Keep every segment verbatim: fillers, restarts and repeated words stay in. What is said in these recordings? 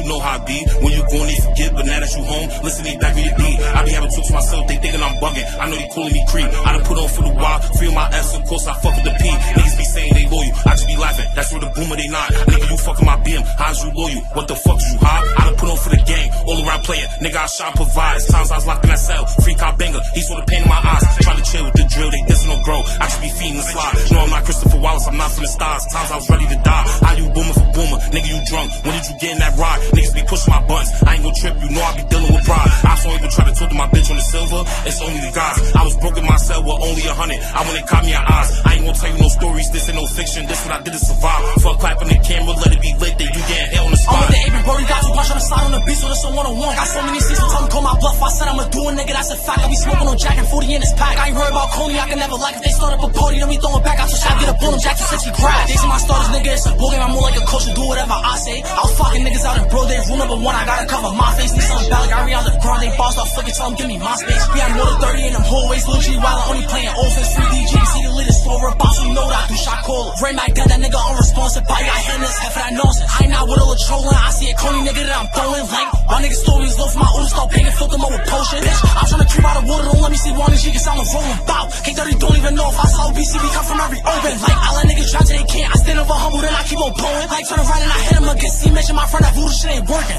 you know how I be. When you gone, they forget, but now that you home, listen, they back me to D. I be having talks to myself, they thinking I'm bugging. I know they calling me creep. I done put on for the wild, feel my ass, of course I fuck with the P. Niggas be saying they loyal, I just be laughing. That's where the boomer they not. Nigga, you fucking my B M, how's you loyal? What the fuck you high? I done put on for the gang, all around playing. Nigga, I shot provides. Times I was locked in that cell, free cop banger. He saw the pain in my eyes, trying to chill with the drill. They dissing or grow. I just be feeding the slide. No, I'm not Christopher Wallace, I'm not from the stars. Times I was ready to die. How you boomer for boomer? Nigga, you drunk. When did you get in that ride? Niggas be pushing my buttons. I ain't gon' trip, you know I be dealing with pride. I saw even try to talk to my bitch on the silver. It's only the guys. I was broke in my cell with only a hundred. I went and caught me an eyes. I ain't gon' tell you no stories. This ain't no fiction. This what I did to survive. Fuck clapping the camera, let it be lit. Then you getting hell on the spot. I'm with the apron, bro. You got two punch on the side on the beat, so this a one on one. Got so many seasons, tell them call my bluff. I said I'ma do a nigga, that's a fact. I be smoking on Jack and forty in his pack. I ain't worried about Coney, I can never like if they start up a party, then we throw it back out to shot. Get a bull, Jack to sixty grab. They see my starters, nigga, it's a bull game. I'm more like a coach and do whatever I say. I was fucking niggas out in bro days. Rule number one, I gotta cover my face. Need something bad like Ariana Grande. Balls off flicking, tell them give me my space. We had more than thirty in them hallways. Lil G while I'm only playing offense. Free D G, see the latest store. Boss, you know that I do shot caller. Ray Mac dead, that nigga unresponsive. Body got hit in his head for that nonsense. I ain't not with a little trolling. I see a Coney nigga that I'm throwing. Like, my nigga stories low for my old start painting, fill them up with potion. Bitch, I'm trying to keep out of water, don't let me see one G, cause I'm a rolling bout. K thirty don't even know if I saw B C B come from every open. Like, I let niggas try till they can't. I stand over humble, then I keep on blowing. Like, turn around and I hit him again. See, mention my friend, that voodoo shit ain't working.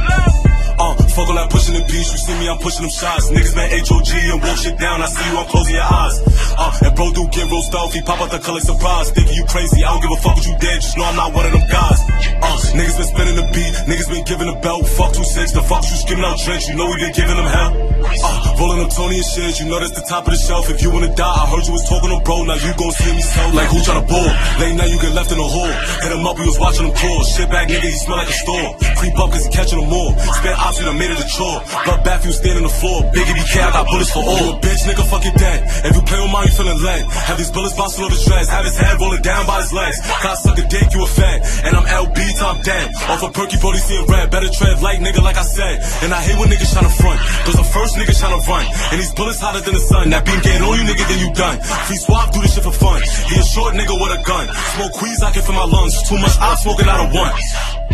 Uh, fuck all that pushing the beats, you see me, I'm pushing them shots. Niggas man H O G and walk shit down, I see you, I'm closing your eyes. Uh, and bro do get roast off, he pop out the color surprise. Thinking you crazy, I don't give a fuck what you did, just know I'm not one of them guys. Uh, niggas been spinning the beat, niggas been giving the belt. Fuck two six, the fuck you skimming out drinks, you know we been giving them hell. Uh, rolling them Tony and shit, you know that's the top of the shelf. If you wanna die, I heard you was talking to bro, now you gon' see me so. Like who tryna bull? Late night you get left in a hole. Hit him up, we was watching him crawl. Shit back nigga, he smell like a store. Creep up cause he catching them all. Spent ops, we done made it a chore. Blood bath, you stand on the floor. Biggie B K, I got bullets for all. You a bitch, nigga, fuck your dead. If you play with mine, you feeling lead. Have these bullets bouncing on the dreads. Have his head rolling down by his legs. Cause I suck a dick, you a fag. And I'm L B, time dead. Off a perky, bro, seeing red. Better tread light, nigga, like I said. And I hate when niggas tryna front. Cause the first nigga tryna run. And these bullets hotter than the sun. That beam getting on you, nigga, then you done. Free swap, do this shit for fun. He a short nigga with a gun. Smoke queens, I can feel my lungs. Too much, I'm smoking out of one.